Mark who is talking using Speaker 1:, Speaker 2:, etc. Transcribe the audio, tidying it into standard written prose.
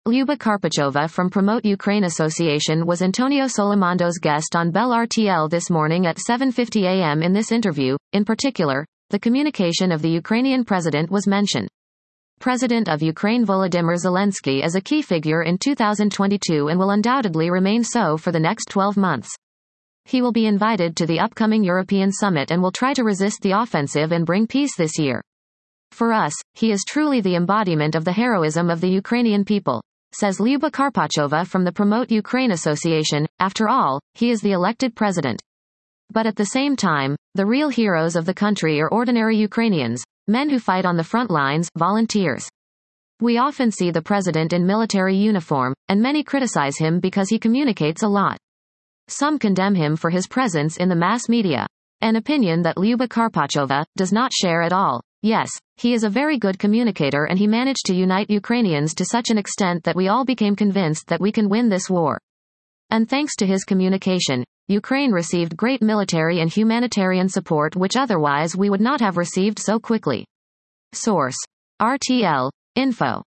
Speaker 1: Lyuba Karpachova from Promote Ukraine Association was Antonio Solimando's guest on Bell RTL this morning at 7:50 a.m. In this interview, in particular, the communication of the Ukrainian president was mentioned. President of Ukraine Volodymyr Zelensky is a key figure in 2022 and will undoubtedly remain so for the next 12 months. He will be invited to the upcoming European summit and will try to resist the offensive and bring peace this year. For us, he is truly the embodiment of the heroism of the Ukrainian people, says Lyuba Karpachova from the Promote Ukraine Association. After all, he is the elected president. But at the same time, the real heroes of the country are ordinary Ukrainians, men who fight on the front lines, volunteers. We often see the president in military uniform, and many criticize him because he communicates a lot. Some condemn him for his presence in the mass media, an opinion that Lyuba Karpachova does not share at all. Yes, he is a very good communicator and he managed to unite Ukrainians to such an extent that we all became convinced that we can win this war. And thanks to his communication, Ukraine received great military and humanitarian support which otherwise we would not have received so quickly. Source: RTL Info.